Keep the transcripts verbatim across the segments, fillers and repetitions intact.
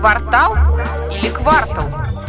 квартал или квартал?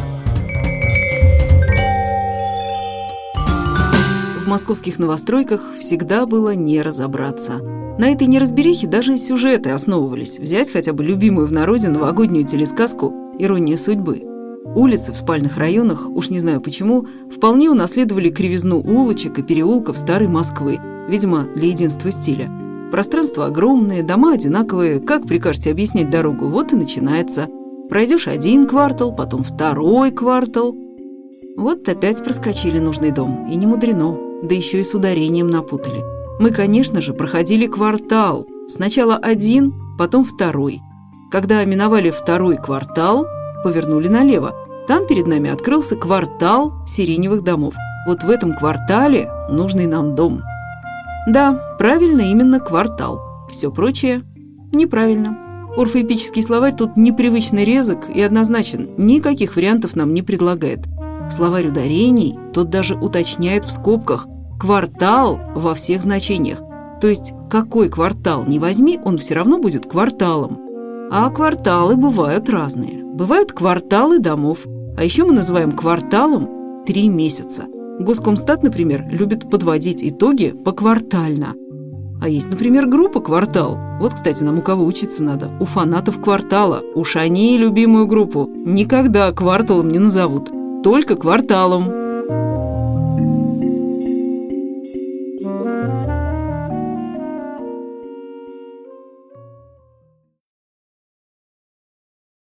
В московских новостройках всегда было не разобраться. На этой неразберихе даже сюжеты основывались. Взять хотя бы любимую в народе новогоднюю телесказку «Ирония судьбы». Улицы в спальных районах, уж не знаю почему, вполне унаследовали кривизну улочек и переулков старой Москвы, видимо, для единства стиля. Пространства огромные, дома одинаковые, как прикажете объяснять дорогу, вот и начинается. Пройдешь один квартал, потом второй квартал. Вот опять проскочили нужный дом, и не мудрено, да еще и с ударением напутали. Мы, конечно же, проходили квартал. Сначала один, потом второй. Когда миновали второй квартал, повернули налево. Там перед нами открылся квартал сиреневых домов. Вот в этом квартале нужный нам дом. Да, правильно, именно квартал. Все прочее неправильно. Орфоэпический словарь тут непривычно резок и однозначен. Никаких вариантов нам не предлагает. Словарь ударений тот даже уточняет в скобках «квартал» во всех значениях. То есть какой квартал ни возьми, он все равно будет кварталом. А кварталы бывают разные. Бывают кварталы домов. А еще мы называем кварталом три месяца. Госкомстат, например, любит подводить итоги поквартально. А есть, например, группа «Квартал». Вот, кстати, нам у кого учиться надо? У фанатов «Квартала». Уж они любимую группу никогда кварталом не назовут. Только кварталом.